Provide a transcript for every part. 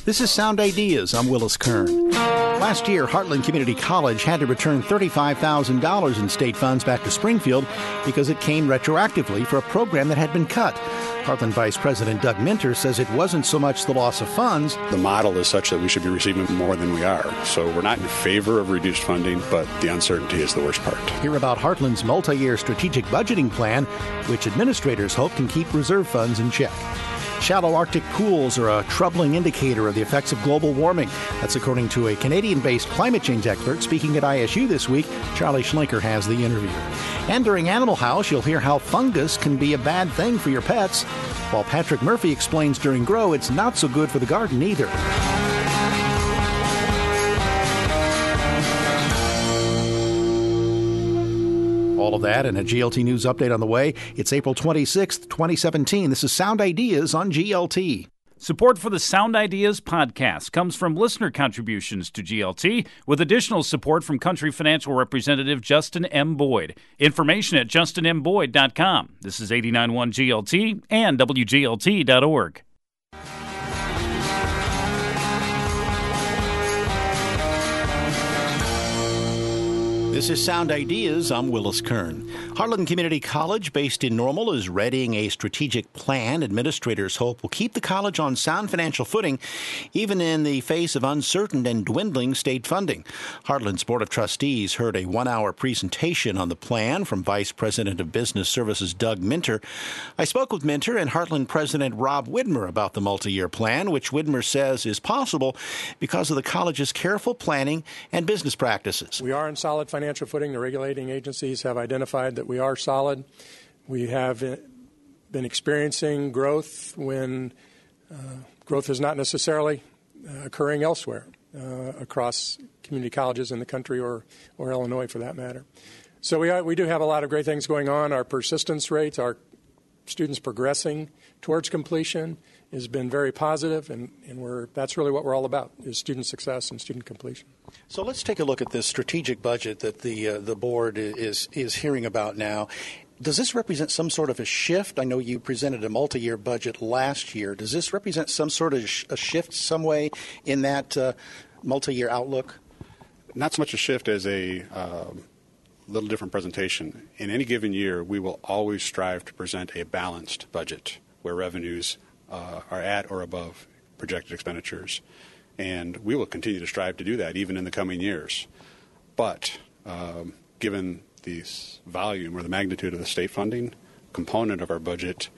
This is Sound Ideas. I'm Willis Kern. Last year, Heartland Community College had to return $35,000 in state funds back to Springfield because it came retroactively for a program that had been cut. Heartland Vice President Doug Minter says it wasn't so much the loss of funds. The model is such that we should be receiving more than we are. So we're not in favor of reduced funding, but the uncertainty is the worst part. Hear about Heartland's multi-year strategic budgeting plan, which administrators hope can keep reserve funds in check. Shallow Arctic pools are a troubling indicator of the effects of global warming. That's according to a Canadian-based climate change expert speaking at ISU this week. Charlie Schlenker has the interview. And during Animal House, you'll hear how fungus can be a bad thing for your pets, while Patrick Murphy explains during Grow it's not so good for the garden either. All of that and a GLT News update on the way. It's April 26th, 2017. This is Sound Ideas on GLT. Support for the Sound Ideas podcast comes from listener contributions to GLT, with additional support from Country Financial Representative Justin M. Boyd. Information at justinmboyd.com. This is 89.1 GLT and WGLT.org. This is Sound Ideas. I'm Willis Kern. Heartland Community College, based in Normal, is readying a strategic plan administrators hope will keep the college on sound financial footing, even in the face of uncertain and dwindling state funding. Heartland's Board of Trustees heard a one-hour presentation on the plan from Vice President of Business Services Doug Minter. I spoke with Minter and Heartland President Rob Widmer about the multi-year plan, which Widmer says is possible because of the college's careful planning and business practices. We are in solid financial footing. The regulating agencies have identified that we are solid. We have been experiencing growth when growth is not necessarily occurring elsewhere across community colleges in the country or Illinois for that matter. So we do have a lot of great things going on. Our persistence rates, our students progressing towards completion has been very positive, and that's really what we're all about, is student success and student completion. So let's take a look at this strategic budget that the board is hearing about now. Does this represent some sort of a shift? I know you presented a multi-year budget last year. Does this represent some sort of a shift some way in that multi-year outlook? Not so much a shift as a little different presentation. In any given year, we will always strive to present a balanced budget where revenues are at or above projected expenditures. And we will continue to strive to do that even in the coming years. But given the volume or the magnitude of the state funding component of our budget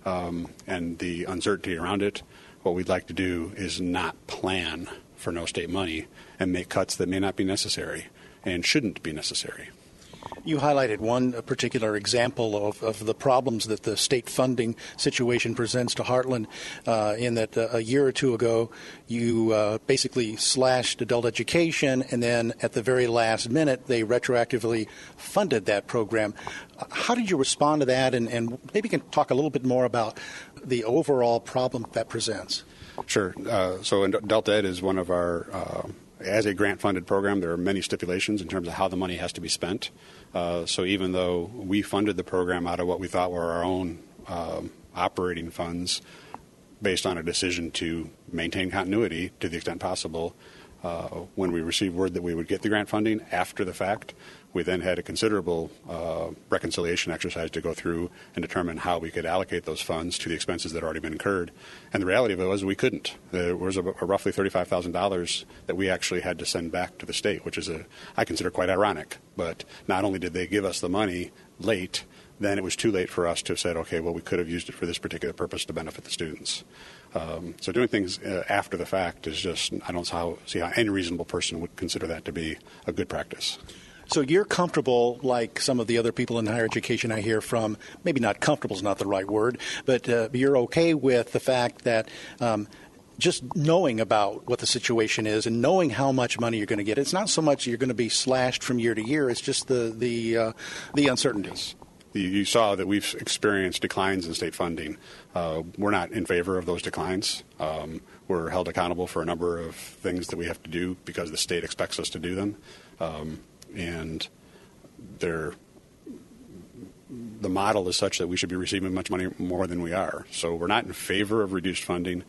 and the uncertainty around it, what we'd like to do is not plan for no state money and make cuts that may not be necessary and shouldn't be necessary. You highlighted one particular example of the problems that the state funding situation presents to Heartland in that a year or two ago you basically slashed adult education, and then at the very last minute they retroactively funded that program. How did you respond to that, and maybe you can talk a little bit more about the overall problem that presents? Sure. So adult ed is one of our as a grant-funded program, there are many stipulations in terms of how the money has to be spent. So even though we funded the program out of what we thought were our own operating funds based on a decision to maintain continuity to the extent possible, when we received word that we would get the grant funding after the fact, we then had a considerable reconciliation exercise to go through and determine how we could allocate those funds to the expenses that had already been incurred. And the reality of it was we couldn't. There was a roughly $35,000 that we actually had to send back to the state, which is I consider quite ironic. But not only did they give us the money late, then it was too late for us to have said, okay, well, we could have used it for this particular purpose to benefit the students. So doing things after the fact is just, I don't see how any reasonable person would consider that to be a good practice. So you're comfortable, like some of the other people in higher education I hear from, maybe not comfortable is not the right word, but you're okay with the fact that just knowing about what the situation is and knowing how much money you're going to get, it's not so much you're going to be slashed from year to year, it's just the uncertainties. You saw that we've experienced declines in state funding. We're not in favor of those declines. We're held accountable for a number of things that we have to do because the state expects us to do them. And the model is such that we should be receiving much money more than we are. So we're not in favor of reduced funding,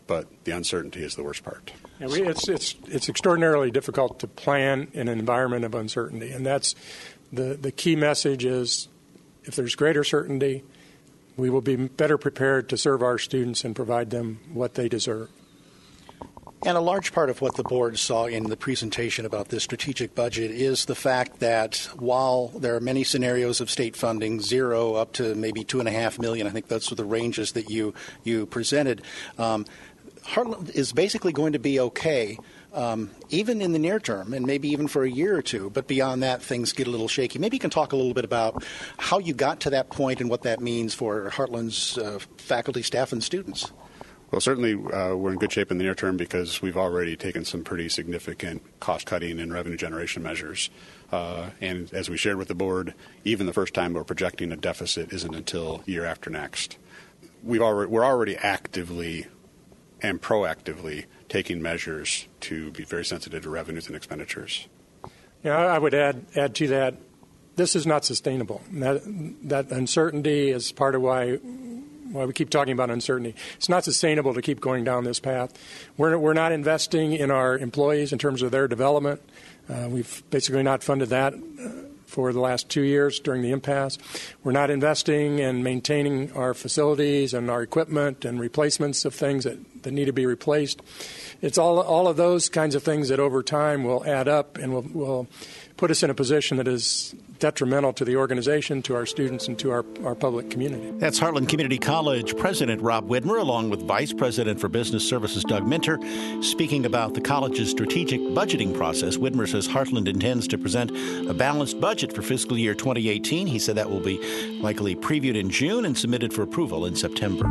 but the uncertainty is the worst part. Yeah, it's extraordinarily difficult to plan in an environment of uncertainty, and that's the key message is if there's greater certainty, we will be better prepared to serve our students and provide them what they deserve. And a large part of what the board saw in the presentation about this strategic budget is the fact that while there are many scenarios of state funding, 0 up to maybe $2.5 million, I think those were the ranges that you presented, Heartland is basically going to be okay, even in the near term, and maybe even for a year or two. But beyond that, things get a little shaky. Maybe you can talk a little bit about how you got to that point and what that means for Heartland's faculty, staff, and students. Well, certainly we're in good shape in the near term because we've already taken some pretty significant cost-cutting and revenue generation measures. And as we shared with the board, even the first time we're projecting a deficit isn't until year after next. We're already actively and proactively taking measures to be very sensitive to revenues and expenditures. Yeah, I would add to that, this is not sustainable. That uncertainty is part of why we keep talking about uncertainty. It's not sustainable to keep going down this path. We're not investing in our employees in terms of their development. We've basically not funded that for the last 2 years during the impasse. We're not investing in maintaining our facilities and our equipment and replacements of things that need to be replaced. It's all of those kinds of things that over time will add up and will put us in a position that is detrimental to the organization, to our students, and to our public community. That's Heartland Community College President Rob Widmer, along with Vice President for Business Services Doug Minter, speaking about the college's strategic budgeting process. Widmer says Heartland intends to present a balanced budget for fiscal year 2018. He said that will be likely previewed in June and submitted for approval in September.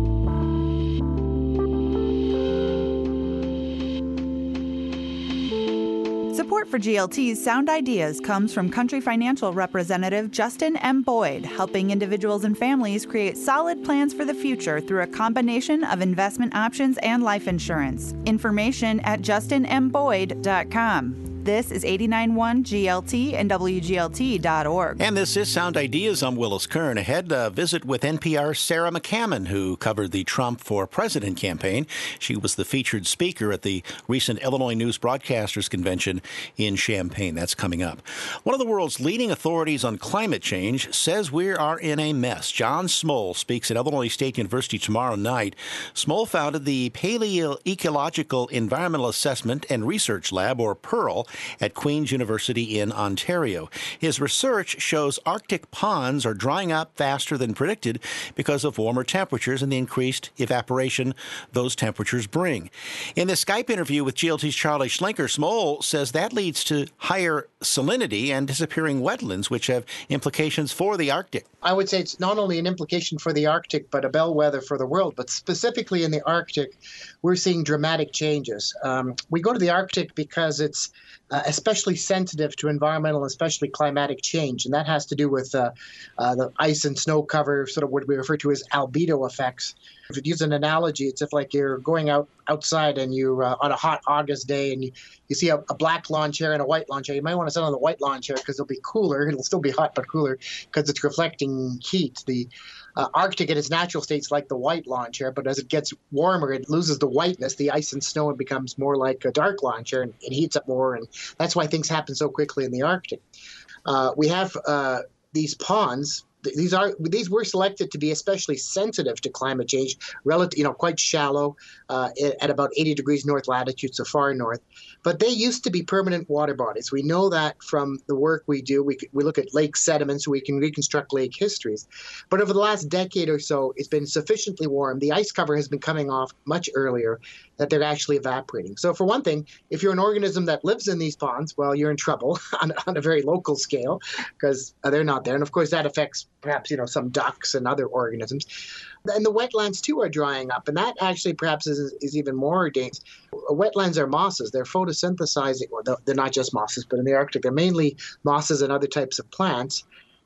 Support for GLT's Sound Ideas comes from Country Financial Representative Justin M. Boyd, helping individuals and families create solid plans for the future through a combination of investment options and life insurance. Information at justinmboyd.com. This is 89.1 GLT and WGLT.org. And this is Sound Ideas. I'm Willis Kern. Ahead, a visit with NPR's Sarah McCammon, who covered the Trump for President campaign. She was the featured speaker at the recent Illinois News Broadcasters Convention in Champaign. That's coming up. One of the world's leading authorities on climate change says we are in a mess. John Smol speaks at Illinois State University tomorrow night. Smol founded the Paleoecological Environmental Assessment and Research Lab, or PEARL, at Queen's University in Ontario. His research shows Arctic ponds are drying up faster than predicted because of warmer temperatures and the increased evaporation those temperatures bring. In this Skype interview with GLT's Charlie Schlenker, Smol says that leads to higher salinity and disappearing wetlands, which have implications for the Arctic. I would say it's not only an implication for the Arctic, but a bellwether for the world. But specifically in the Arctic, we're seeing dramatic changes. We go to the Arctic because it's especially sensitive to environmental, especially climatic change. And that has to do with the ice and snow cover, sort of what we refer to as albedo effects. If you use an analogy, it's if like you're going outside and you on a hot August day and you see a black lawn chair and a white lawn chair. You might want to sit on the white lawn chair because it'll be cooler. It'll still be hot, but cooler because it's reflecting heat. The Arctic in its natural state is like the white lawn chair, but as it gets warmer, it loses the whiteness, the ice and snow, and becomes more like a dark lawn chair, and it heats up more, and that's why things happen so quickly in the Arctic. We have these ponds. These were selected to be especially sensitive to climate change, quite shallow at about 80 degrees north latitude, so far north. But they used to be permanent water bodies. We know that from the work we do. We look at lake sediments, so we can reconstruct lake histories. But over the last decade or so, it's been sufficiently warm. The ice cover has been coming off much earlier that they're actually evaporating. So for one thing, if you're an organism that lives in these ponds, well, you're in trouble on a very local scale because they're not there. And of course, that affects perhaps some ducks and other organisms. And the wetlands, too, are drying up. And that actually perhaps is even more dangerous. Wetlands are mosses. They're photosynthesizing. Well, they're not just mosses, but in the Arctic, they're mainly mosses and other types of plants.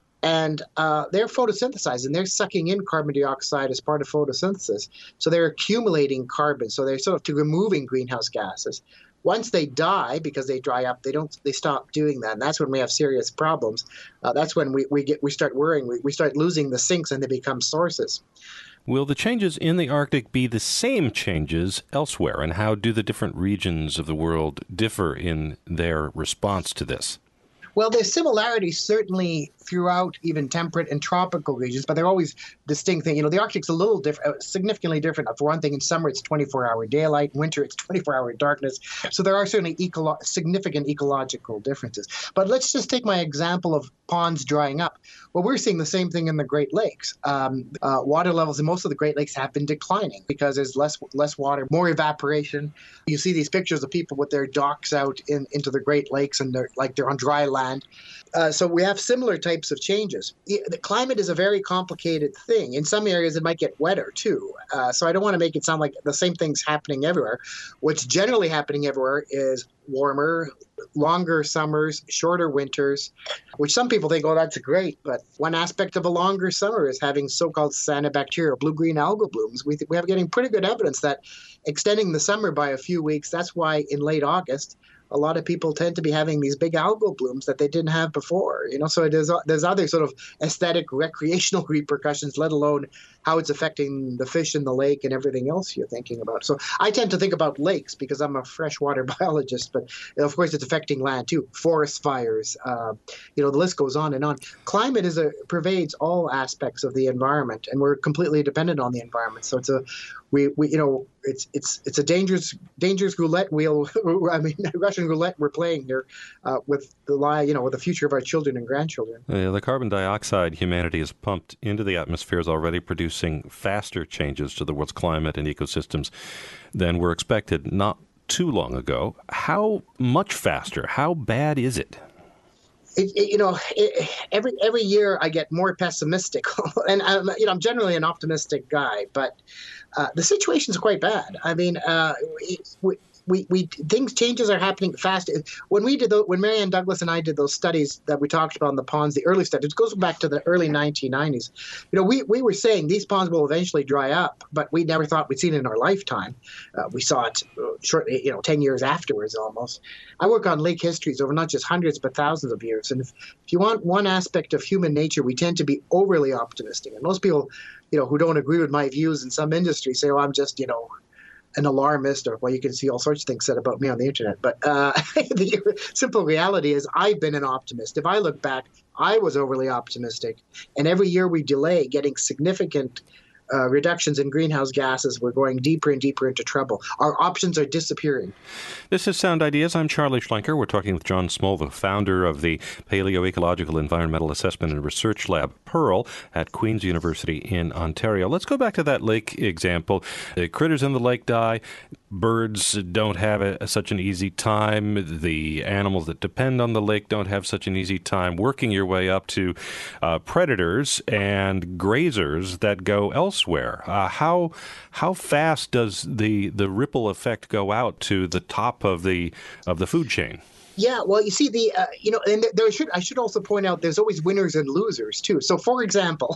And they're photosynthesizing. They're sucking in carbon dioxide as part of photosynthesis. So they're accumulating carbon. So they're sort of removing greenhouse gases. Once they die, because they dry up, they stop doing that, and that's when we have serious problems. That's when we start worrying. We start losing the sinks, and they become sources. Will the changes in the Arctic be the same changes elsewhere, and how do the different regions of the world differ in their response to this? Well, there's similarities certainly throughout even temperate and tropical regions, but they're always distinct things. The Arctic's a little different, significantly different. For one thing, in summer it's 24-hour daylight, in winter it's 24-hour darkness. So there are certainly significant ecological differences. But let's just take my example of ponds drying up. Well, we're seeing the same thing in the Great Lakes. Water levels in most of the Great Lakes have been declining because there's less water, more evaporation. You see these pictures of people with their docks out into the Great Lakes, and they're on dry land. So we have similar types of changes. The climate is a very complicated thing. In some areas, it might get wetter, too. So I don't want to make it sound like the same thing's happening everywhere. What's generally happening everywhere is warmer, longer summers, shorter winters, which some people think, oh, that's great. But one aspect of a longer summer is having so-called cyanobacteria, blue-green algal blooms. We have getting pretty good evidence that extending the summer by a few weeks, that's why in late August, a lot of people tend to be having these big algal blooms that they didn't have before. So there's other sort of aesthetic, recreational repercussions, let alone how it's affecting the fish in the lake and everything else you're thinking about. So I tend to think about lakes because I'm a freshwater biologist, but of course it's affecting land too. Forest fires, the list goes on and on. Climate pervades all aspects of the environment, and we're completely dependent on the environment. So it's a dangerous roulette wheel. I mean, Russian roulette we're playing here with the future of our children and grandchildren. The carbon dioxide humanity has pumped into the atmosphere is already producing faster changes to the world's climate and ecosystems than were expected not too long ago. How much faster? How bad is it? Every year I get more pessimistic, and I'm generally an optimistic guy, but the situation's quite bad. I mean, changes are happening fast. When Marianne Douglas and I did those studies that we talked about in the ponds, the early studies, it goes back to the early 1990s. We were saying these ponds will eventually dry up, but we never thought we'd seen it in our lifetime. We saw it shortly, 10 years afterwards almost. I work on lake histories over not just hundreds but thousands of years, and if you want one aspect of human nature, we tend to be overly optimistic. And most people, who don't agree with my views in some industries say, "Oh, I'm just, an alarmist," or you can see all sorts of things said about me on the internet. But the simple reality is I've been an optimist. If I look back, I was overly optimistic. And every year we delay getting significant reductions in greenhouse gases, we're going deeper and deeper into trouble. Our options are disappearing. This is Sound Ideas. I'm Charlie Schlenker. We're talking with John Small, the founder of the Paleoecological Environmental Assessment and Research Lab, PEARL, at Queen's University in Ontario. Let's go back to that lake example. The critters in the lake die. Birds don't have such an easy time. The animals that depend on the lake don't have such an easy time working your way up to predators and grazers that go elsewhere. How fast does the ripple effect go out to the top of the food chain? Yeah, well, you see, and I should also point out there's always winners and losers too. So, for example,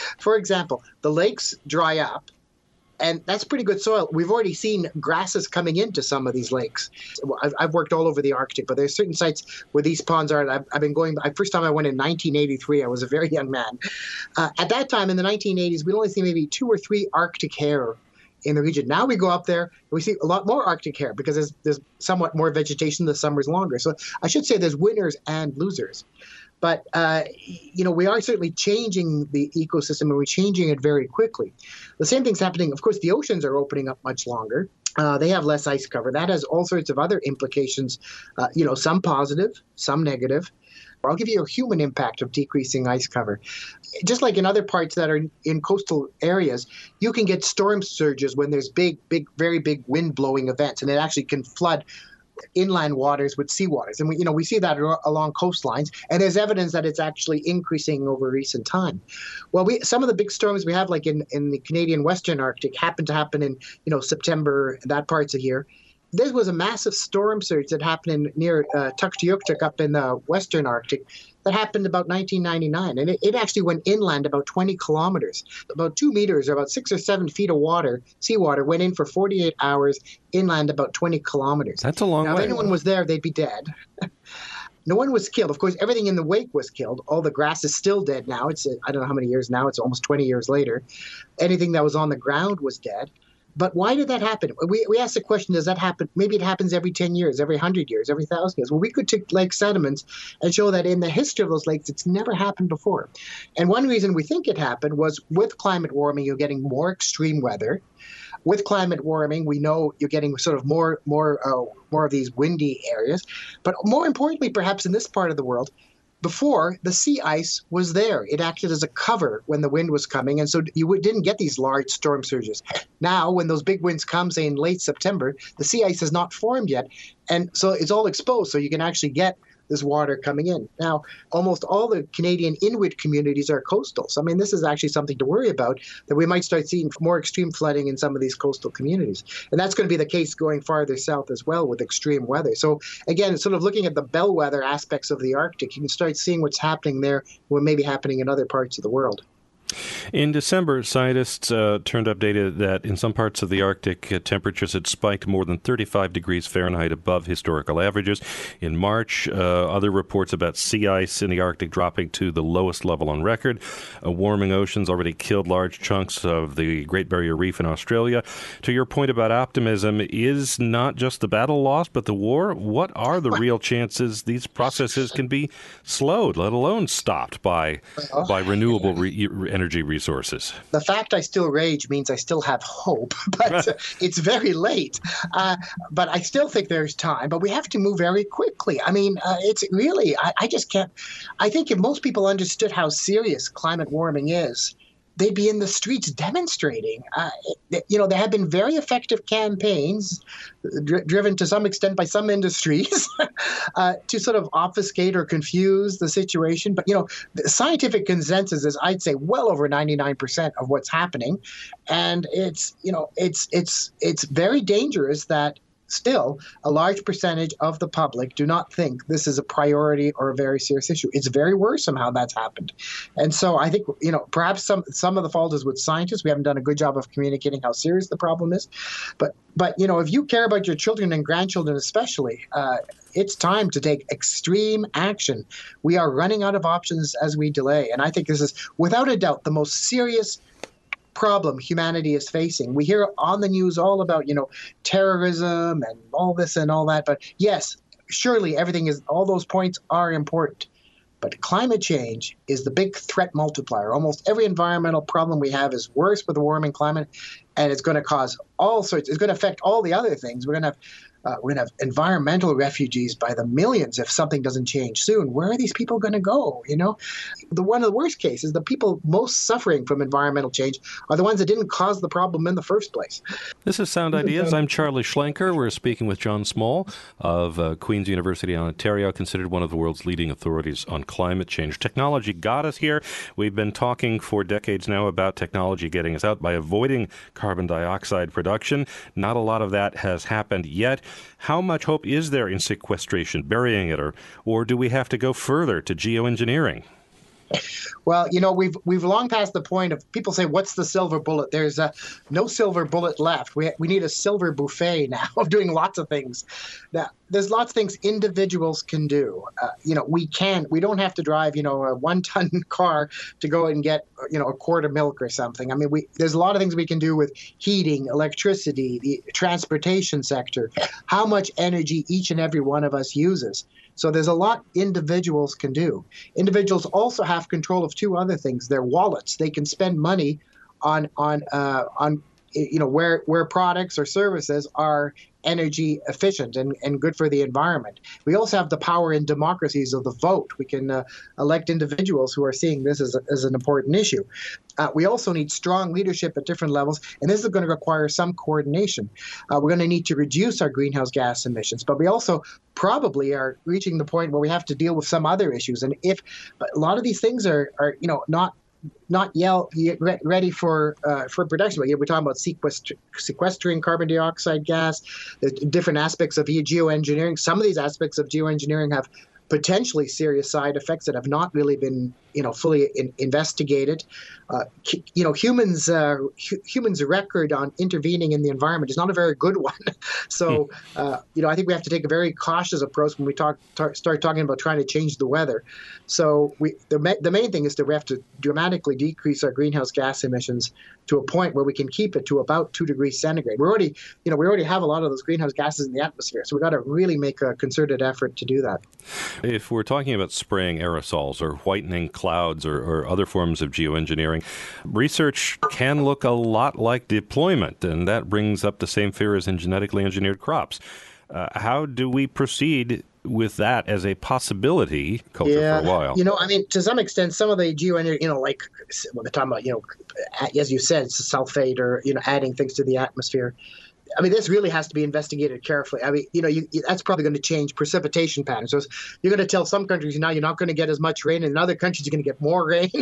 the lakes dry up. And that's pretty good soil. We've already seen grasses coming into some of these lakes. I've worked all over the Arctic, but there's certain sites where these ponds are. I've been going. First time I went in 1983. I was a very young man. At that time, in the 1980s, we'd only see maybe 2 or 3 Arctic hare in the region. Now we go up there, and we see a lot more Arctic hare because there's somewhat more vegetation. The summer's longer. So I should say there's winners and losers. But, we are certainly changing the ecosystem, and we're changing it very quickly. The same thing's happening. Of course, the oceans are opening up much longer. They have less ice cover. That has all sorts of other implications, some positive, some negative. I'll give you a human impact of decreasing ice cover. Just like in other parts that are in coastal areas, you can get storm surges when there's very big wind-blowing events, and it actually can flood inland waters with seawaters. And we see that along coastlines, and there's evidence that it's actually increasing over recent time. Well, some of the big storms we have, like in the Canadian Western Arctic, happen in September, that parts of here. There was a massive storm surge that happened near Tuktoyaktuk up in the Western Arctic that happened about 1999, and it actually went inland about 20 kilometers. About 2 meters, or about 6 or 7 feet of seawater, went in for 48 hours inland about 20 kilometers. That's a long way. If anyone was there, they'd be dead. No one was killed. Of course, everything in the wake was killed. All the grass is still dead now. It's, I don't know how many years now. It's almost 20 years later. Anything that was on the ground was dead. But why did that happen? We asked the question, does that happen? Maybe it happens every 10 years, every 100 years, every 1,000 years. Well, we could take lake sediments and show that in the history of those lakes, it's never happened before. And one reason we think it happened was with climate warming, you're getting more extreme weather. With climate warming, we know you're getting sort of more of these windy areas. But more importantly, perhaps in this part of the world, before, the sea ice was there. It acted as a cover when the wind was coming, and so you didn't get these large storm surges. Now, when those big winds come, say in late September, the sea ice has not formed yet, and so it's all exposed, so you can actually get this water coming in. Now, almost all the Canadian Inuit communities are coastal. So, I mean, this is actually something to worry about, that we might start seeing more extreme flooding in some of these coastal communities. And that's going to be the case going farther south as well with extreme weather. So, again, sort of looking at the bellwether aspects of the Arctic, you can start seeing what's happening there, what may be happening in other parts of the world. In December, scientists turned up data that in some parts of the Arctic, temperatures had spiked more than 35 degrees Fahrenheit above historical averages. In March, other reports about sea ice in the Arctic dropping to the lowest level on record. Warming oceans already killed large chunks of the Great Barrier Reef in Australia. To your point about optimism, is not just the battle lost, but the war? What are the real chances these processes can be slowed, let alone stopped by renewable energy resources? The fact I still rage means I still have hope, but it's very late. But I still think there's time, but we have to move very quickly. I mean, it's really, I just can't. I think if most people understood how serious climate warming is, they'd be in the streets demonstrating. There have been very effective campaigns driven to some extent by some industries to sort of obfuscate or confuse the situation. But, the scientific consensus is, I'd say, well over 99% of what's happening. And it's very dangerous that still, a large percentage of the public do not think this is a priority or a very serious issue. It's very worrisome how that's happened. And so I think, perhaps some of the fault is with scientists. We haven't done a good job of communicating how serious the problem is. But if you care about your children and grandchildren especially, it's time to take extreme action. We are running out of options as we delay. And I think this is, without a doubt, the most serious problem humanity is facing. We hear on the news all about, terrorism and all this and all that. But yes, surely all those points are important. But climate change is the big threat multiplier. Almost every environmental problem we have is worse with a warming climate, and it's going to cause it's going to affect all the other things. We're going to have environmental refugees by the millions if something doesn't change soon. Where are these people going to go? One of the worst cases, the people most suffering from environmental change are the ones that didn't cause the problem in the first place. This is Sound Ideas. I'm Charlie Schlenker. We're speaking with John Small of Queen's University in Ontario, considered one of the world's leading authorities on climate change. Technology got us here. We've been talking for decades now about technology getting us out by avoiding carbon dioxide production. Not a lot of that has happened yet. How much hope is there in sequestration, burying it, or do we have to go further to geoengineering? Well, we've long passed the point of people say, what's the silver bullet? There's no silver bullet left. We need a silver buffet now of doing lots of things. Now, there's lots of things individuals can do. We don't have to drive, a 1-ton car to go and get, a quart of milk or something. I mean, there's a lot of things we can do with heating, electricity, the transportation sector, how much energy each and every one of us uses. So there's a lot individuals can do. Individuals also have control of two other things: their wallets. They can spend money on where products or services are energy efficient and good for the environment. We also have the power in democracies of the vote. We can elect individuals who are seeing this as an important issue. We also need strong leadership at different levels, and this is going to require some coordination. We're going to need to reduce our greenhouse gas emissions, but we also probably are reaching the point where we have to deal with some other issues. And if a lot of these things are not yet ready for production. We're talking about sequestering carbon dioxide gas, the different aspects of geoengineering. Some of these aspects of geoengineering have potentially serious side effects that have not really been, fully investigated. Humans' record on intervening in the environment is not a very good one. So, I think we have to take a very cautious approach when we start talking about trying to change the weather. So, the main thing is that we have to dramatically decrease our greenhouse gas emissions to a point where we can keep it to about 2 degrees centigrade. We already have a lot of those greenhouse gases in the atmosphere, so we've got to really make a concerted effort to do that. If we're talking about spraying aerosols or whitening clouds or other forms of geoengineering, research can look a lot like deployment, and that brings up the same fear as in genetically engineered crops. How do we proceed with that as a possibility culture for a while? To some extent, some of the geoengineering, like when they're talking about, as you said, sulfate or, adding things to the atmosphere. This really has to be investigated carefully. That's probably going to change precipitation patterns. So you're going to tell some countries now you're not going to get as much rain, and in other countries you're going to get more rain.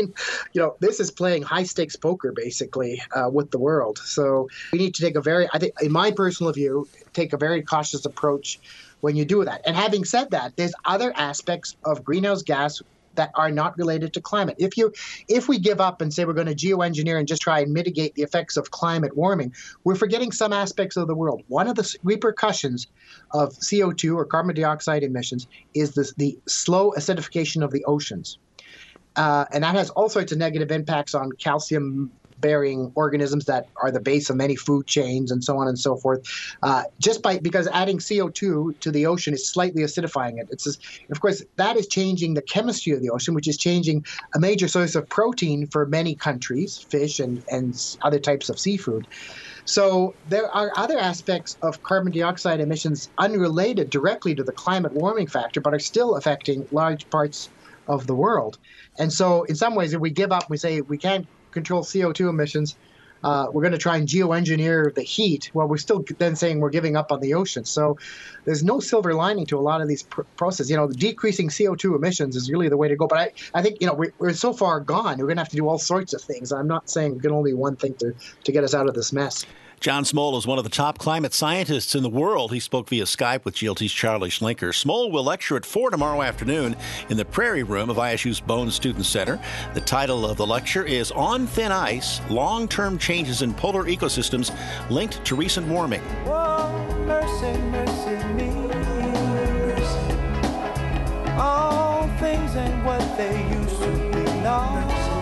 This is playing high stakes poker basically with the world. So we need to in my personal view, take a very cautious approach when you do that. And having said that, there's other aspects of greenhouse gas that are not related to climate. If we give up and say we're going to geoengineer and just try and mitigate the effects of climate warming, we're forgetting some aspects of the world. One of the repercussions of CO2 or carbon dioxide emissions is the slow acidification of the oceans. And that has all sorts of negative impacts on calcium-bearing organisms that are the base of many food chains and so on and so forth, because adding CO2 to the ocean is slightly acidifying it. Of course, that is changing the chemistry of the ocean, which is changing a major source of protein for many countries, fish and other types of seafood. So there are other aspects of carbon dioxide emissions unrelated directly to the climate warming factor, but are still affecting large parts of the world. And so in some ways, if we give up, we say we can't control CO2 emissions, we're going to try and geoengineer the heat. Well, we're still then saying we're giving up on the ocean. So there's no silver lining to a lot of these processes. Decreasing CO2 emissions is really the way to go. But I think, we're so far gone, we're going to have to do all sorts of things. I'm not saying we can only one thing to get us out of this mess. John Smol is one of the top climate scientists in the world. He spoke via Skype with GLT's Charlie Schlenker. Smol will lecture at 4 tomorrow afternoon in the Prairie Room of ISU's Bone Student Center. The title of the lecture is On Thin Ice, Long-Term Changes in Polar Ecosystems Linked to Recent Warming. Oh, mercy, mercy me, mercy. All things ain't what they used to be. No.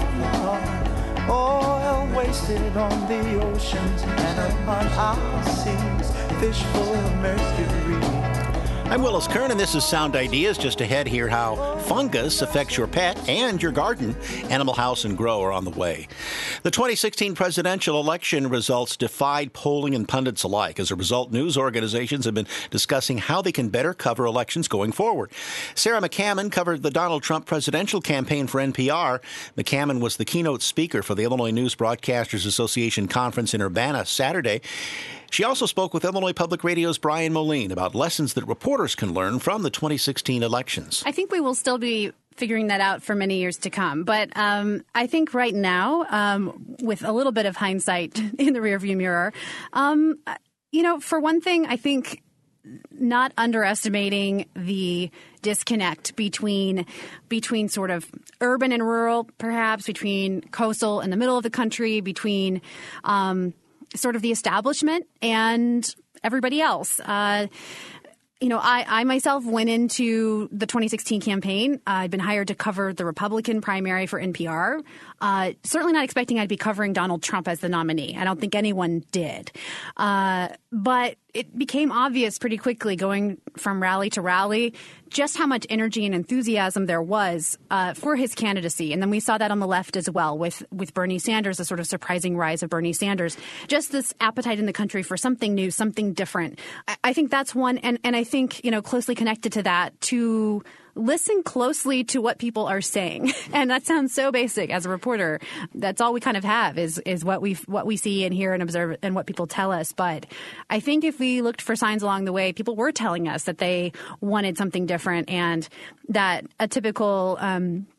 Oil wasted on the oceans and upon our seas, fish full of mercury. I'm Willis Kern, and this is Sound Ideas. Just ahead here, how fungus affects your pet and your garden. Animal House and Grow are on the way. The 2016 presidential election results defied polling and pundits alike. As a result, news organizations have been discussing how they can better cover elections going forward. Sarah McCammon covered the Donald Trump presidential campaign for NPR. McCammon was the keynote speaker for the Illinois News Broadcasters Association conference in Urbana Saturday. She also spoke with Illinois Public Radio's Brian Moline about lessons that reporters can learn from the 2016 elections. I think we will still be figuring that out for many years to come. But I think right now, with a little bit of hindsight in the rearview mirror, for one thing, I think not underestimating the disconnect between sort of urban and rural, perhaps, between coastal and the middle of the country, between sort of the establishment and everybody else. I myself went into the 2016 campaign. I'd been hired to cover the Republican primary for NPR. Certainly not expecting I'd be covering Donald Trump as the nominee. I don't think anyone did. But it became obvious pretty quickly going from rally to rally just how much energy and enthusiasm there was for his candidacy. And then we saw that on the left as well with Bernie Sanders, the sort of surprising rise of Bernie Sanders. Just this appetite in the country for something new, something different. I think that's one. And I think, closely connected to that, to listen closely to what people are saying. And that sounds so basic as a reporter. That's all we kind of have is what we see and hear and observe and what people tell us. But I think if we looked for signs along the way, people were telling us that they wanted something different and that a typical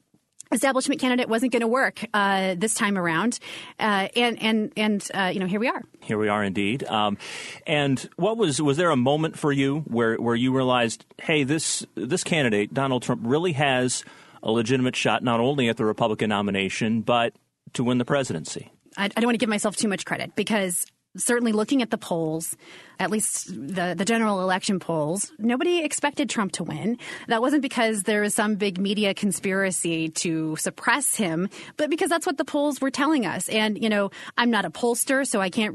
establishment candidate wasn't going to work this time around, and here we are. Here we are, indeed. And what was there a moment for you where you realized, hey, this candidate Donald Trump really has a legitimate shot not only at the Republican nomination but to win the presidency? I don't want to give myself too much credit because certainly looking at the polls, at least the general election polls, nobody expected Trump to win. That wasn't because there was some big media conspiracy to suppress him, but because that's what the polls were telling us. And, I'm not a pollster, so I can't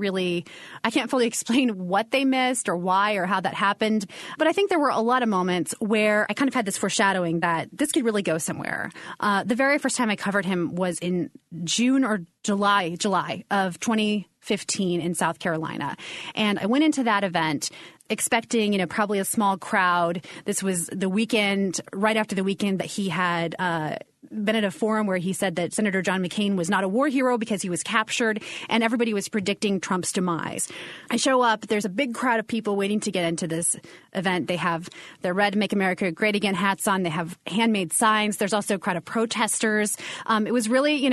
fully explain what they missed or why or how that happened. But I think there were a lot of moments where I kind of had this foreshadowing that this could really go somewhere. The very first time I covered him was in June or July of 2015 in South Carolina. And I went into that event expecting, probably a small crowd. This was the weekend, right after the weekend that he had been at a forum where he said that Senator John McCain was not a war hero because he was captured, and everybody was predicting Trump's demise. I show up. There's a big crowd of people waiting to get into this event. They have their red Make America Great Again hats on. They have handmade signs. There's also a crowd of protesters. It was really,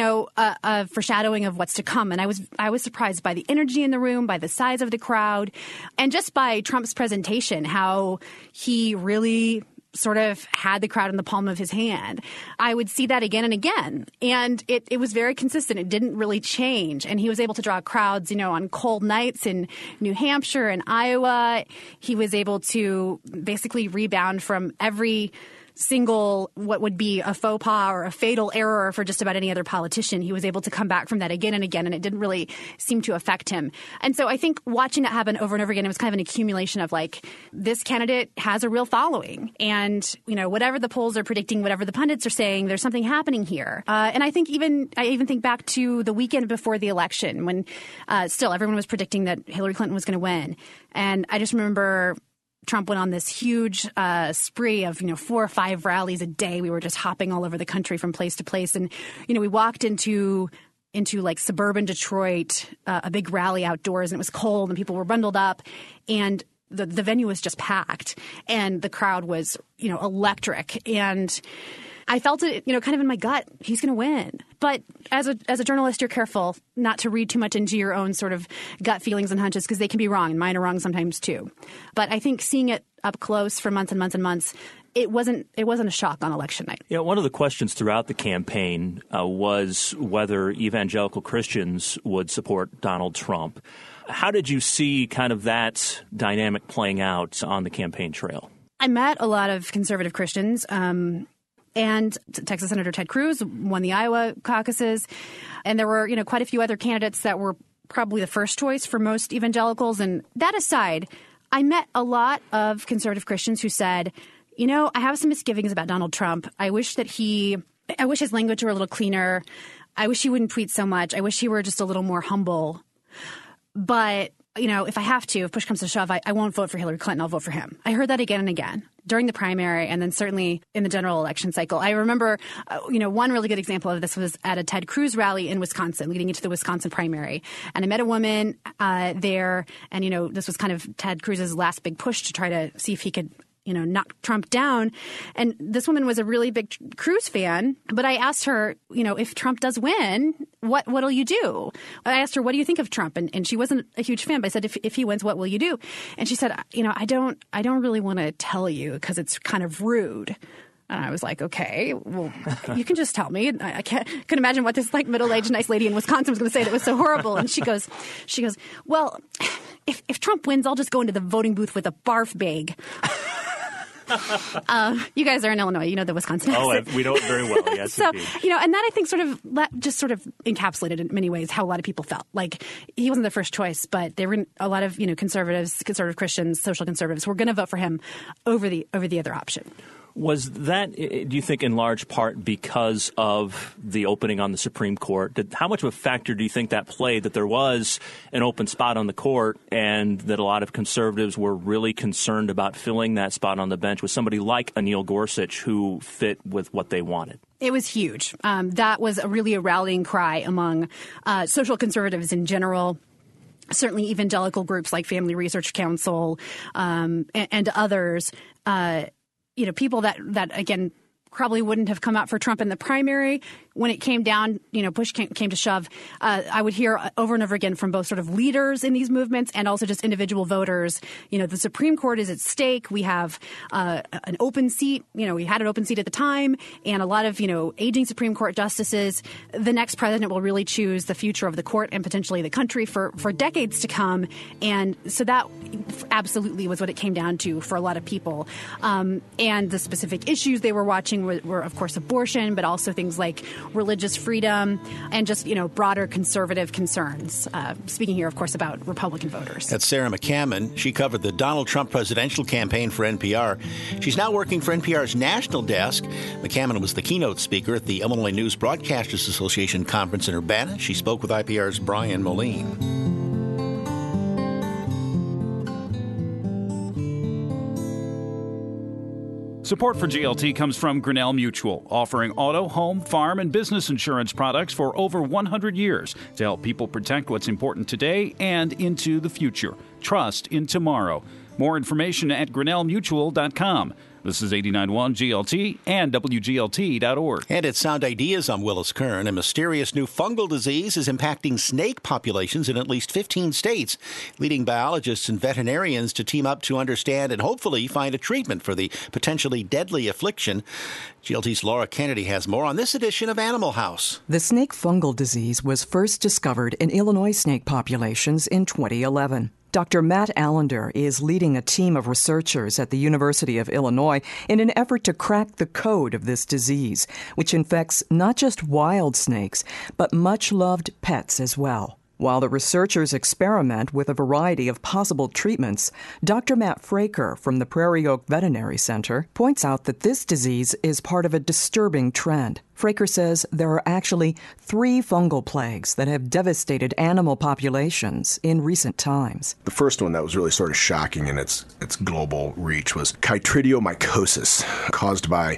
a foreshadowing of what's to come. And I was surprised by the energy in the room, by the size of the crowd, and just by Trump's presentation, how he really sort of had the crowd in the palm of his hand. I would see that again and again. And it was very consistent. It didn't really change. And he was able to draw crowds, on cold nights in New Hampshire and Iowa. He was able to basically rebound from every single what would be a faux pas or a fatal error for just about any other politician. He was able to come back from that again and again, and it didn't really seem to affect him. And so I think watching that happen over and over again, it was kind of an accumulation of this candidate has a real following. And, whatever the polls are predicting, whatever the pundits are saying, there's something happening here. And I even think back to the weekend before the election when still everyone was predicting that Hillary Clinton was going to win. And I just remember Trump went on this huge spree of, 4 or 5 rallies a day. We were just hopping all over the country from place to place. And, we walked into suburban Detroit, a big rally outdoors, and it was cold and people were bundled up. And the venue was just packed and the crowd was, electric. And I felt it, kind of in my gut. He's going to win. But as a journalist, you're careful not to read too much into your own sort of gut feelings and hunches because they can be wrong, and mine are wrong sometimes too. But I think seeing it up close for months and months and months, it wasn't a shock on election night. Yeah, one of the questions throughout the campaign was whether evangelical Christians would support Donald Trump. How did you see kind of that dynamic playing out on the campaign trail? I met a lot of conservative Christians. And Texas Senator Ted Cruz won the Iowa caucuses. And there were, quite a few other candidates that were probably the first choice for most evangelicals. And that aside, I met a lot of conservative Christians who said, I have some misgivings about Donald Trump. I wish his language were a little cleaner. I wish he wouldn't tweet so much. I wish he were just a little more humble. But, if I have to, if push comes to shove, I won't vote for Hillary Clinton. I'll vote for him. I heard that again and again during the primary and then certainly in the general election cycle. I remember, one really good example of this was at a Ted Cruz rally in Wisconsin leading into the Wisconsin primary. And I met a woman there and, this was kind of Ted Cruz's last big push to try to see if he could knock Trump down. And this woman was a really big Cruz fan. But I asked her, if Trump does win, what'll you do? I asked her, what do you think of Trump? And she wasn't a huge fan, but I said, if he wins, what will you do? And she said, I don't really want to tell you because it's kind of rude. And I was like, okay, well, you can just tell me. I couldn't imagine what this middle-aged nice lady in Wisconsin was going to say that was so horrible. And she goes, well, if Trump wins, I'll just go into the voting booth with a barf bag. You guys are in Illinois. You know the Wisconsin accent. Oh, we know it very well. Yes, so, indeed. And that I think sort of encapsulated in many ways how a lot of people felt. Like he wasn't the first choice, but there were a lot of, conservative Christians, social conservatives were going to vote for him over the other option. Was that, do you think, in large part because of the opening on the Supreme Court? How much of a factor do you think that played, that there was an open spot on the court and that a lot of conservatives were really concerned about filling that spot on the bench with somebody like a Neil Gorsuch who fit with what they wanted? It was huge. That was really a rallying cry among social conservatives in general. Certainly evangelical groups like Family Research Council and others. People that again, probably wouldn't have come out for Trump in the primary. When it came down, push came to shove, I would hear over and over again from both sort of leaders in these movements and also just individual voters, the Supreme Court is at stake. We have an open seat. We had an open seat at the time, and a lot of, aging Supreme Court justices. The next president will really choose the future of the court and potentially the country for decades to come. And so that absolutely was what it came down to for a lot of people. And the specific issues they were watching were of course, abortion, but also things like religious freedom and just, broader conservative concerns. Speaking here, of course, about Republican voters. That's Sarah McCammon. She covered the Donald Trump presidential campaign for NPR. She's now working for NPR's national desk. McCammon was the keynote speaker at the Illinois News Broadcasters Association conference in Urbana. She spoke with IPR's Brian Moline. Support for GLT comes from Grinnell Mutual, offering auto, home, farm, and business insurance products for over 100 years to help people protect what's important today and into the future. Trust in tomorrow. More information at grinnellmutual.com. This is 89.1 GLT and WGLT.org. And at Sound Ideas, I'm Willis Kern. A mysterious new fungal disease is impacting snake populations in at least 15 states, leading biologists and veterinarians to team up to understand and hopefully find a treatment for the potentially deadly affliction. GLT's Laura Kennedy has more on this edition of Animal House. The snake fungal disease was first discovered in Illinois snake populations in 2011. Dr. Matt Allender is leading a team of researchers at the University of Illinois in an effort to crack the code of this disease, which infects not just wild snakes, but much-loved pets as well. While the researchers experiment with a variety of possible treatments, Dr. Matt Fraker from the Prairie Oak Veterinary Center points out that this disease is part of a disturbing trend. Fraker says there are actually 3 fungal plagues that have devastated animal populations in recent times. The first one that was really sort of shocking in its global reach was chytridiomycosis, caused by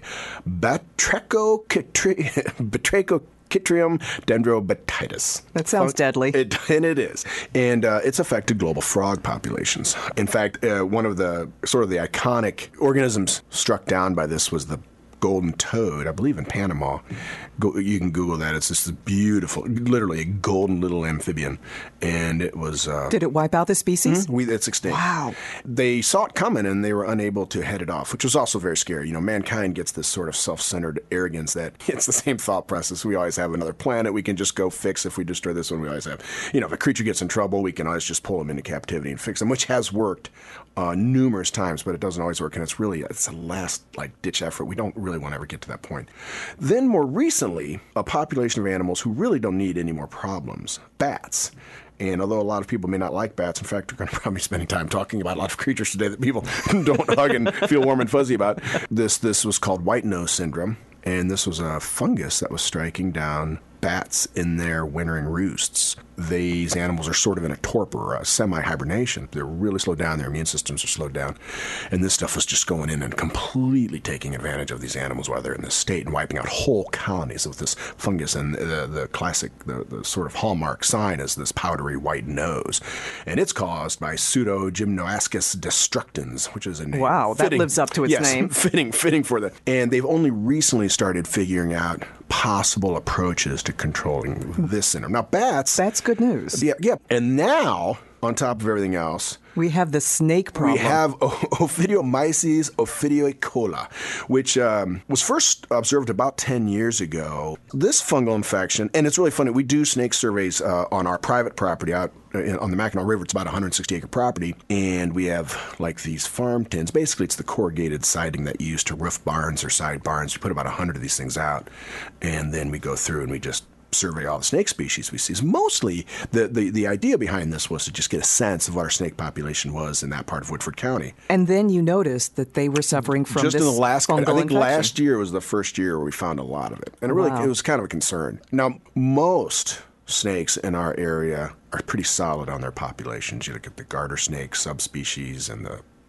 Batrachochytrium dendrobatitis. That sounds deadly. And it is. And it's affected global frog populations. In fact, one of the sort of the iconic organisms struck down by this was the golden toad, I believe in Panama. You can Google that. It's this beautiful, literally a golden little amphibian. And it was... Did it wipe out the species? It's extinct. Wow. They saw it coming and they were unable to head it off, which was also very scary. Mankind gets this sort of self-centered arrogance that it's the same thought process. We always have another planet we can just go fix if we destroy this one. We always have, if a creature gets in trouble, we can always just pull them into captivity and fix them, which has worked numerous times, but it doesn't always work. And it's a last ditch effort. We don't really want to ever get to that point. Then more recently, a population of animals who really don't need any more problems, bats. And although a lot of people may not like bats, in fact, we're going to probably be spending time talking about a lot of creatures today that people don't hug and feel warm and fuzzy about. This was called white nose syndrome, and this was a fungus that was striking down bats in their wintering roosts. These animals are sort of in a torpor, a semi-hibernation. They're really slowed down. Their immune systems are slowed down. And this stuff was just going in and completely taking advantage of these animals while they're in this state and wiping out whole colonies of this fungus. And the classic, the sort of hallmark sign is this powdery white nose. And it's caused by Pseudogymnoascus destructans, which is a name. Wow, that lives up to its name. Fitting for that. And they've only recently started figuring out possible approaches to controlling this syndrome. Now, bats... That's good news. Yeah. And now, on top of everything else... We have the snake problem. We have Ophidiomyces ophidioicola, which was first observed about 10 years ago. This fungal infection, and it's really funny, we do snake surveys on our private property out on the Mackinac River. It's about 160-acre property, and we have these farm tins. Basically, it's the corrugated siding that you use to roof barns or side barns. You put about 100 of these things out, and then we go through and we just survey all the snake species we see. Mostly, the idea behind this was to just get a sense of what our snake population was in that part of Woodford County. And then you noticed that they were suffering from just this in the last, fungal I think infection. last year was the first year where we found a lot of it. And it was kind of a concern. Now, most snakes in our area are pretty solid on their populations. You look at the garter snake subspecies and the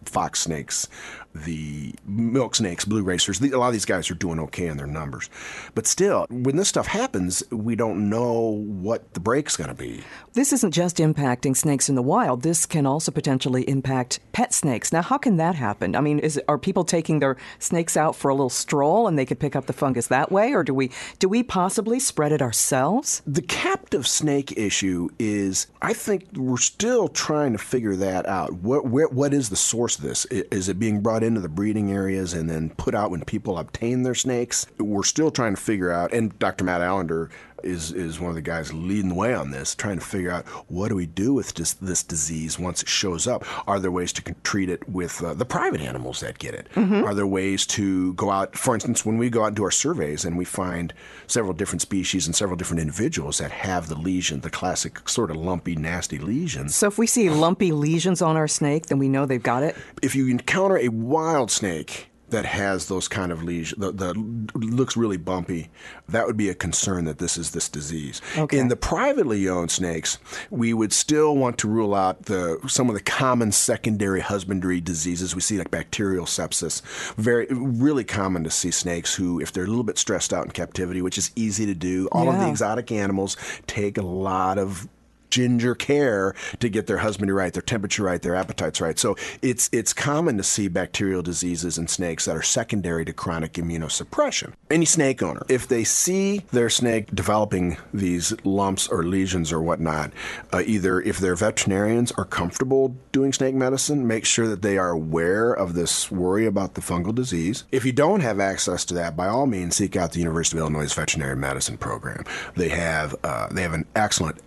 fox snakes, the milk snakes, blue racers. A lot of these guys are doing okay in their numbers. But still, when this stuff happens, we don't know what the break's going to be. This isn't just impacting snakes in the wild. This can also potentially impact pet snakes. Now, how can that happen? I mean, are people taking their snakes out for a little stroll and they could pick up the fungus that way? Or do we possibly spread it ourselves? The captive snake issue is, I think we're still trying to figure that out. What is the source of this? Is it being brought into the breeding areas and then put out when people obtain their snakes? We're still trying to figure out, and Dr. Matt Allender is one of the guys leading the way on this, trying to figure out what do we do with this disease once it shows up. Are there ways to treat it with the private animals that get it? Mm-hmm. Are there ways to go out, for instance, when we go out and do our surveys and we find several different species and several different individuals that have the lesion, the classic sort of lumpy, nasty lesions. So if we see lumpy lesions on our snake, then we know they've got it? If you encounter a wild snake that has those kind of lesions, that looks really bumpy, that would be a concern that this is this disease. Okay. In the privately owned snakes, we would still want to rule out some of the common secondary husbandry diseases. We see like bacterial sepsis. Really common to see snakes who, if they're a little bit stressed out in captivity, which is easy to do, all of the exotic animals take a lot of ginger care to get their husbandry right, their temperature right, their appetites right. So it's common to see bacterial diseases in snakes that are secondary to chronic immunosuppression. Any snake owner, if they see their snake developing these lumps or lesions or whatnot, either if their veterinarians are comfortable doing snake medicine, make sure that they are aware of this worry about the fungal disease. If you don't have access to that, by all means, seek out the University of Illinois Veterinary Medicine Program. They have an excellent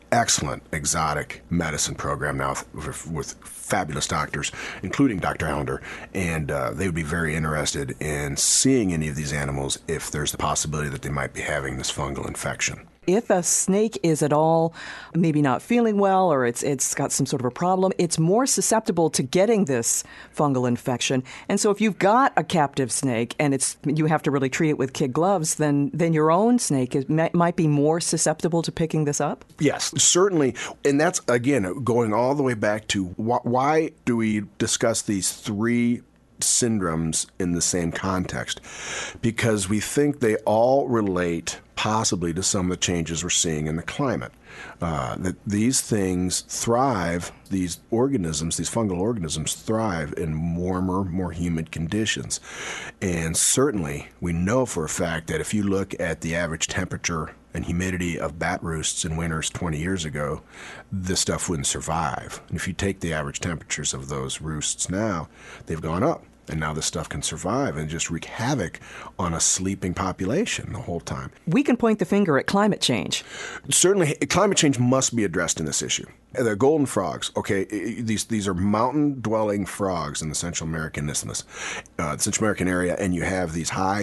exotic medicine program now with fabulous doctors, including Dr. Allender, and they would be very interested in seeing any of these animals if there's the possibility that they might be having this fungal infection. If a snake is at all maybe not feeling well or it's got some sort of a problem, it's more susceptible to getting this fungal infection. And so if you've got a captive snake and you have to really treat it with kid gloves, then your own snake might be more susceptible to picking this up? Yes, certainly. And that's, again, going all the way back to why do we discuss these three syndromes in the same context? Because we think they all relate possibly to some of the changes we're seeing in the climate. That these things thrive, these fungal organisms thrive in warmer, more humid conditions. And certainly we know for a fact that if you look at the average temperature and humidity of bat roosts in winters 20 years ago, this stuff wouldn't survive. And if you take the average temperatures of those roosts now, they've gone up. And now this stuff can survive and just wreak havoc on a sleeping population the whole time. We can point the finger at climate change. Certainly, climate change must be addressed in this issue. The golden frogs, okay, these are mountain-dwelling frogs in the Central American Isthmus, the Central American area, and you have these high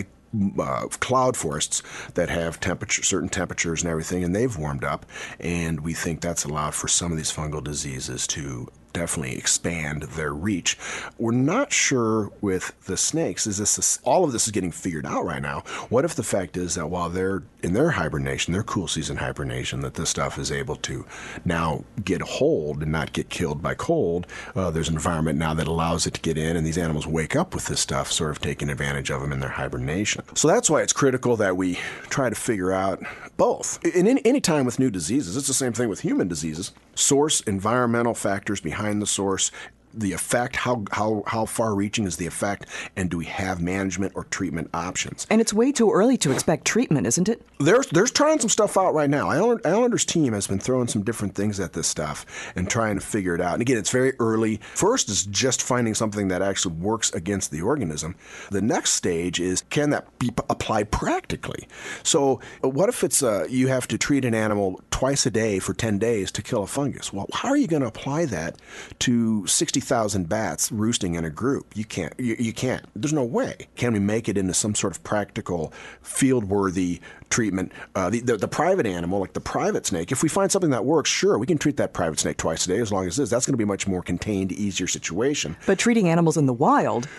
cloud forests that have certain temperatures and everything, and they've warmed up, and we think that's allowed for some of these fungal diseases to definitely expand their reach. We're not sure with the snakes. All of this is getting figured out right now. What if the fact is that while they're in their hibernation, their cool season hibernation, that this stuff is able to now get hold and not get killed by cold? There's an environment now that allows it to get in, and these animals wake up with this stuff, sort of taking advantage of them in their hibernation. So that's why it's critical that we try to figure out both. In any time with new diseases, it's the same thing with human diseases. Source, environmental factors behind the source, the effect, how far-reaching is the effect, and do we have management or treatment options? And it's way too early to expect treatment, isn't it? There's trying some stuff out right now. Allender's team has been throwing some different things at this stuff and trying to figure it out. And again, it's very early. First is just finding something that actually works against the organism. The next stage is, can that be applied practically? So what if it's you have to treat an animal twice a day for 10 days to kill a fungus? Well, how are you going to apply that to 60,000 bats roosting in a group? You can't. You can't. There's no way. Can we make it into some sort of practical, field-worthy treatment. The private animal, like the private snake, if we find something that works, sure, we can treat that private snake twice a day as long as that's going to be a much more contained, easier situation. But treating animals in the wild,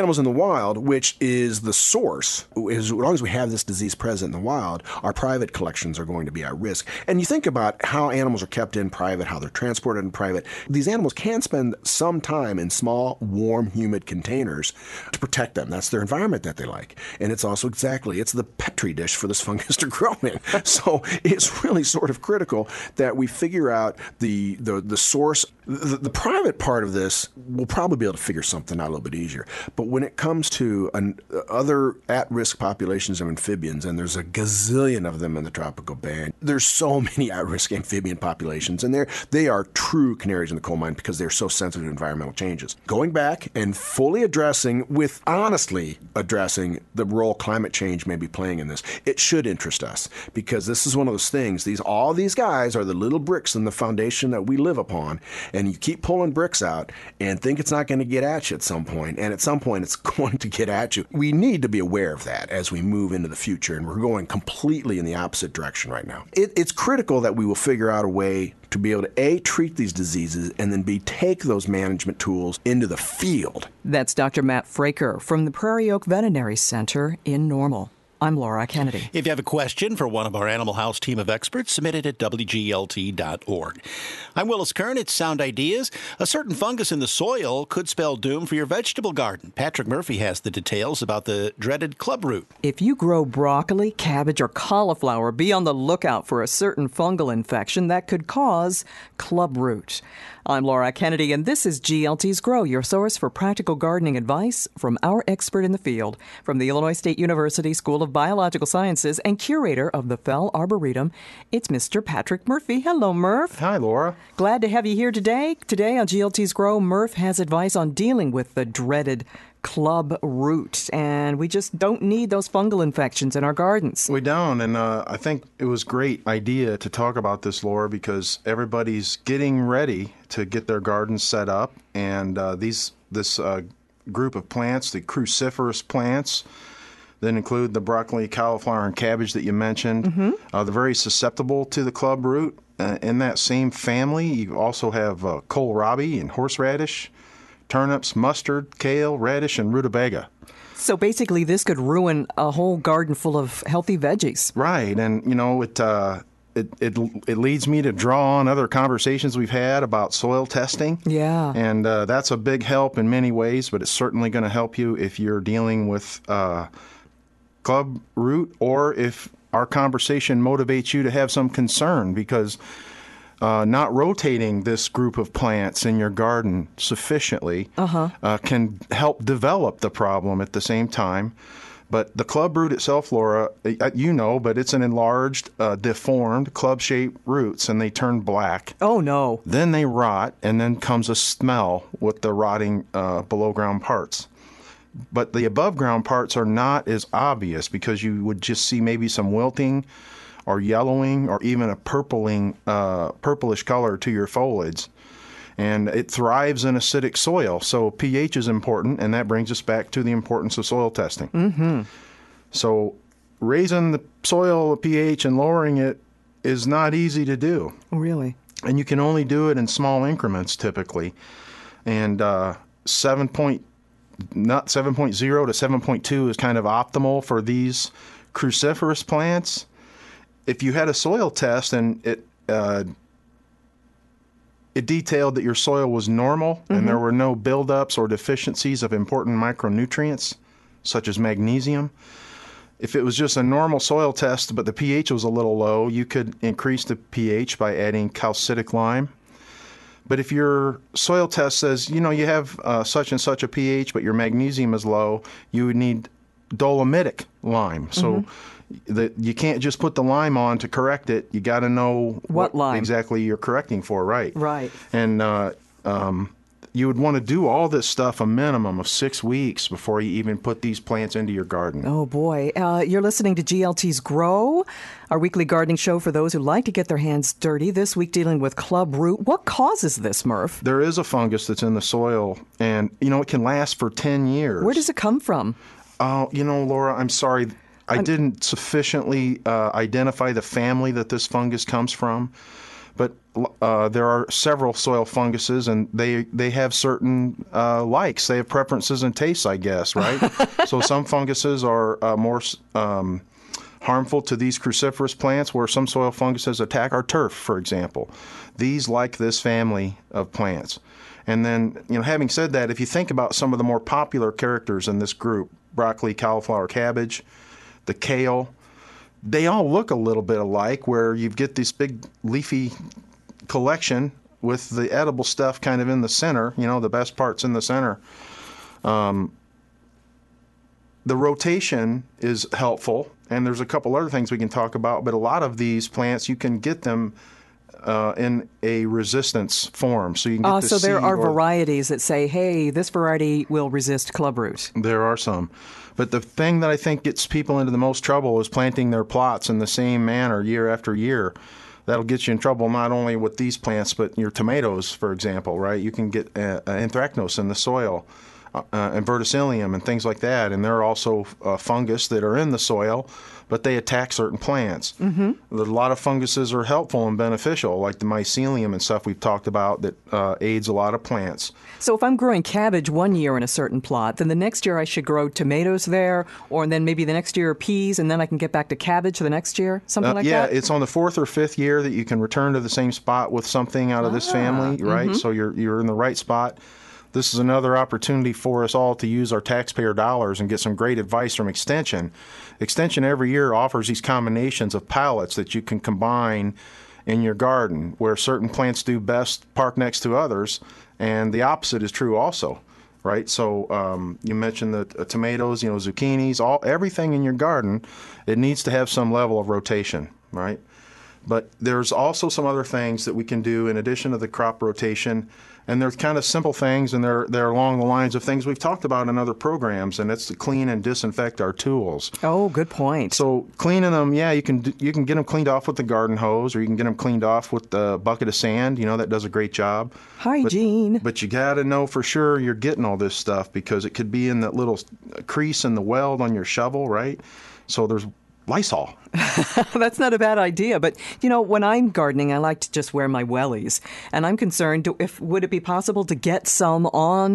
which is the source, as long as we have this disease present in the wild, our private collections are going to be at risk. And you think about how animals are kept in private, how they're transported in private. These animals can spend some time in small, warm, humid containers to protect them. That's their environment that they like. And it's also it's the petri dish for this fungus to grow in. So it's really sort of critical that we figure out the source. The private part of this, we'll probably be able to figure something out a little bit easier. But when it comes to other at-risk populations of amphibians, and there's a gazillion of them in the tropical band, there's so many at-risk amphibian populations, and they are true canaries in the coal mine because they're so sensitive to environmental changes. Going back and fully honestly addressing the role climate change may be playing in this, it should interest us because this is one of those things. All these guys are the little bricks in the foundation that we live upon, and you keep pulling bricks out and think it's not going to get at you at some point, and at some point it's going to get at you. We need to be aware of that as we move into the future, and we're going completely in the opposite direction right now. It's critical that we will figure out a way to be able to, A, treat these diseases, and then, B, take those management tools into the field. That's Dr. Matt Fraker from the Prairie Oak Veterinary Center in Normal. I'm Laura Kennedy. If you have a question for one of our Animal House team of experts, submit it at WGLT.org. I'm Willis Kern. It's Sound Ideas. A certain fungus in the soil could spell doom for your vegetable garden. Patrick Murphy has the details about the dreaded clubroot. If you grow broccoli, cabbage, or cauliflower, be on the lookout for a certain fungal infection that could cause clubroot. I'm Laura Kennedy, and this is GLT's Grow, your source for practical gardening advice from our expert in the field. From the Illinois State University School of Biological Sciences and curator of the Fell Arboretum, it's Mr. Patrick Murphy. Hello, Murph. Hi, Laura. Glad to have you here today. Today on GLT's Grow, Murph has advice on dealing with the dreaded club root, and we just don't need those fungal infections in our gardens. We don't, and I think it was a great idea to talk about this, Laura, because everybody's getting ready to get their gardens set up, and this group of plants, the cruciferous plants, that include the broccoli, cauliflower, and cabbage that you mentioned, they're very susceptible to the club root. In that same family, you also have kohlrabi and horseradish, turnips, mustard, kale, radish, and rutabaga. So basically, this could ruin a whole garden full of healthy veggies. Right, and it leads me to draw on other conversations we've had about soil testing. Yeah, and that's a big help in many ways, but it's certainly going to help you if you're dealing with club root, or if our conversation motivates you to have some concern because not rotating this group of plants in your garden sufficiently can help develop the problem at the same time. But the club root itself, Laura, but it's an enlarged, deformed, club-shaped roots, and they turn black. Oh, no. Then they rot, and then comes a smell with the rotting below-ground parts. But the above-ground parts are not as obvious because you would just see maybe some wilting or yellowing or even a purplish color to your foliage. And it thrives in acidic soil. So pH is important, and that brings us back to the importance of soil testing. Mm-hmm. So raising the soil pH and lowering it is not easy to do. Really? And you can only do it in small increments typically. And 7.0 to 7.2 is kind of optimal for these cruciferous plants. If you had a soil test and it detailed that your soil was normal and there were no buildups or deficiencies of important micronutrients, such as magnesium, if it was just a normal soil test but the pH was a little low, you could increase the pH by adding calcitic lime. But if your soil test says, you have such and such a pH, but your magnesium is low, you would need dolomitic lime. So you can't just put the lime on to correct it. You got to know what lime exactly you're correcting for, right? Right. And you would want to do all this stuff a minimum of 6 weeks before you even put these plants into your garden. Oh, boy. You're listening to GLT's Grow, our weekly gardening show for those who like to get their hands dirty. This week dealing with club root. What causes this, Murph? There is a fungus that's in the soil, and, it can last for 10 years. Where does it come from? Laura, I'm sorry. I didn't sufficiently identify the family that this fungus comes from, but there are several soil funguses, and they have certain likes. They have preferences and tastes, I guess, right? So some funguses are more harmful to these cruciferous plants, where some soil funguses attack our turf, for example. These like this family of plants. And then, having said that, if you think about some of the more popular characters in this group, broccoli, cauliflower, cabbage, the kale, they all look a little bit alike, where you get this big leafy collection with the edible stuff kind of in the center, the best parts in the center. The rotation is helpful, and there's a couple other things we can talk about, but a lot of these plants, you can get them in a resistance form. So you can get so there are varieties that say, hey, this variety will resist clubroot. There are some. But the thing that I think gets people into the most trouble is planting their plots in the same manner year after year. That'll get you in trouble not only with these plants, but your tomatoes, for example, right? You can get anthracnose in the soil, and verticillium and things like that. And there are also fungus that are in the soil, but they attack certain plants. A lot of funguses are helpful and beneficial, like the mycelium and stuff we've talked about that aids a lot of plants. So if I'm growing cabbage one year in a certain plot, then the next year I should grow tomatoes there, or then maybe the next year peas, and then I can get back to cabbage the next year, something like that? Yeah, it's on the 4th or 5th year that you can return to the same spot with something out of this family, right? So you're in the right spot. This is another opportunity for us all to use our taxpayer dollars and get some great advice from Extension. Extension every year offers these combinations of pallets that you can combine in your garden, where certain plants do best park next to others, and the opposite is true also, right? So you mentioned the tomatoes, zucchinis, everything in your garden, it needs to have some level of rotation, right? But there's also some other things that we can do in addition to the crop rotation, and they're kind of simple things, and they're along the lines of things we've talked about in other programs, and it's to clean and disinfect our tools. Oh, good point. So cleaning them, you can get them cleaned off with the garden hose, or you can get them cleaned off with the bucket of sand. That does a great job. Hygiene. But you got to know for sure you're getting all this stuff, because it could be in that little crease in the weld on your shovel, right? So there's Lysol. That's not a bad idea. But, when I'm gardening, I like to just wear my wellies. And I'm concerned, would it be possible to get some on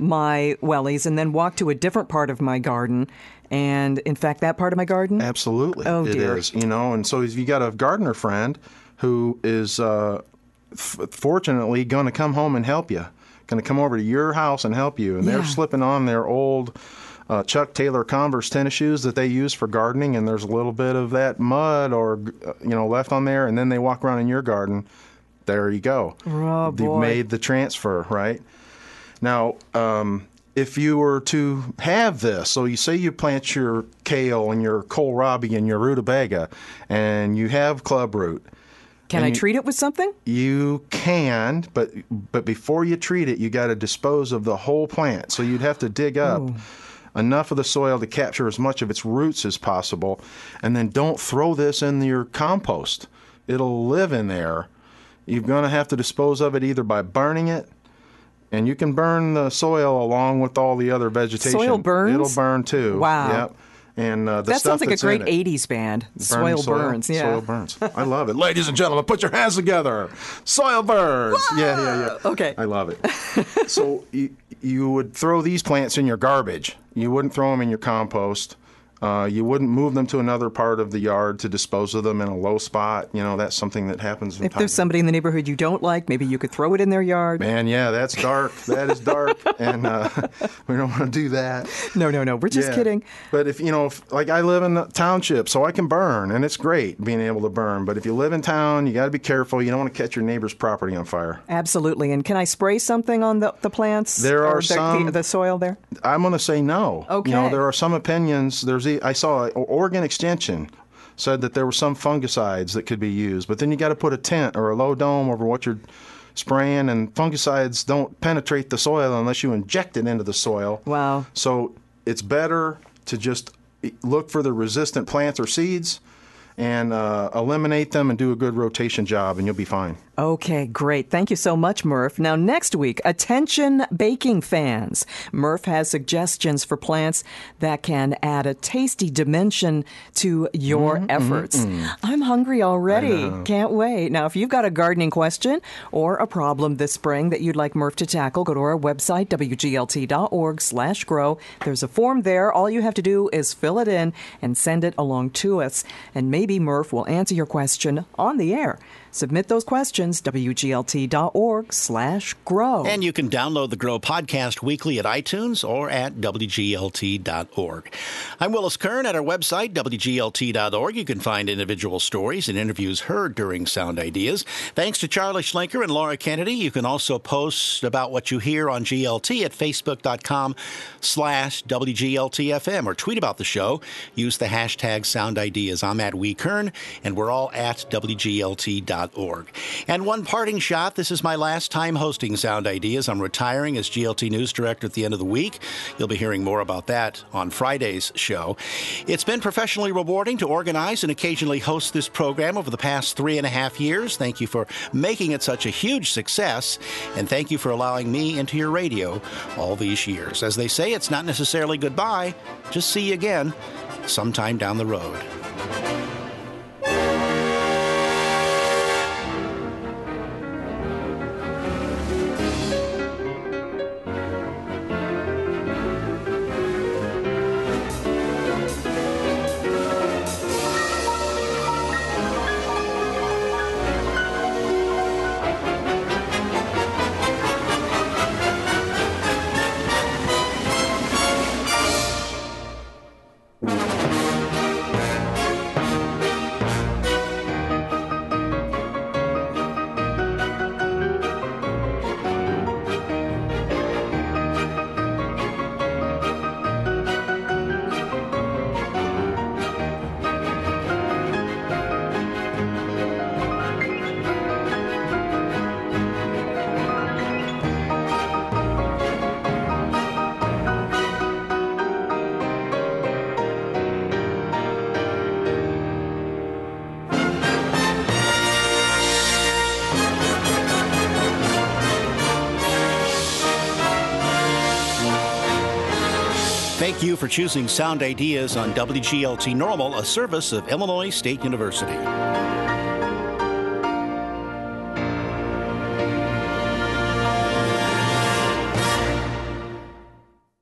my wellies and then walk to a different part of my garden and infect that part of my garden? Absolutely. Oh, dear. It is. And so if you got a gardener friend who is fortunately going to come home and help you, going to come over to your house and help you, and they're slipping on their old Chuck Taylor Converse tennis shoes that they use for gardening, and there's a little bit of that mud or left on there, and then they walk around in your garden. There you go. Oh, boy. You've made the transfer, right? Now, if you were to have this, so you say you plant your kale and your kohlrabi and your rutabaga, and you have clubroot. Can I treat it with something? You can, but before you treat it, you got to dispose of the whole plant. So you'd have to dig up enough of the soil to capture as much of its roots as possible, and then don't throw this in your compost. It'll live in there. You're going to have to dispose of it either by burning it, and you can burn the soil along with all the other vegetation. Soil burns? It'll burn too. Wow. Yep. And that sounds like a great 80s band. Soil Burns. Yeah. Soil Burns. I love it. Ladies and gentlemen, put your hands together. Soil Burns. Whoa! Yeah. Okay. I love it. So you would throw these plants in your garbage. You wouldn't throw them in your compost. You wouldn't move them to another part of the yard to dispose of them in a low spot. That's something that happens. If there's somebody in the neighborhood you don't like, maybe you could throw it in their yard. Man, yeah, that's dark. That is dark, and we don't want to do that. No, we're just kidding. But if like I live in the township, so I can burn, and it's great being able to burn. But if you live in town, you got to be careful. You don't want to catch your neighbor's property on fire. Absolutely. And can I spray something on the plants? There are some the soil there. I'm going to say no. Okay. There are some opinions. I saw Oregon Extension said that there were some fungicides that could be used, but then you got to put a tent or a low dome over what you're spraying, and fungicides don't penetrate the soil unless you inject it into the soil. Wow. So it's better to just look for the resistant plants or seeds and eliminate them and do a good rotation job, and you'll be fine. Okay, great. Thank you so much, Murph. Now, next week, attention baking fans. Murph has suggestions for plants that can add a tasty dimension to your efforts. I'm hungry already. Can't wait. Now, if you've got a gardening question or a problem this spring that you'd like Murph to tackle, go to our website, wglt.org/grow. There's a form there. All you have to do is fill it in and send it along to us. And maybe Murph will answer your question on the air. Submit those questions, wglt.org/grow. And you can download the Grow podcast weekly at iTunes or at wglt.org. I'm Willis Kern. At our website, wglt.org, you can find individual stories and interviews heard during Sound Ideas. Thanks to Charlie Schlenker and Laura Kennedy. You can also post about what you hear on GLT at facebook.com/WGLTFM or tweet about the show. Use the hashtag Sound Ideas. I'm at WeKern, and we're all at WGLT.org. And one parting shot, this is my last time hosting Sound Ideas. I'm retiring as GLT News Director at the end of the week. You'll be hearing more about that on Friday's show. It's been professionally rewarding to organize and occasionally host this program over the past 3.5 years. Thank you for making it such a huge success, and thank you for allowing me into your radio all these years. As they say, it's not necessarily goodbye, just see you again sometime down the road. Thank you for choosing Sound Ideas on WGLT Normal, a service of Illinois State University.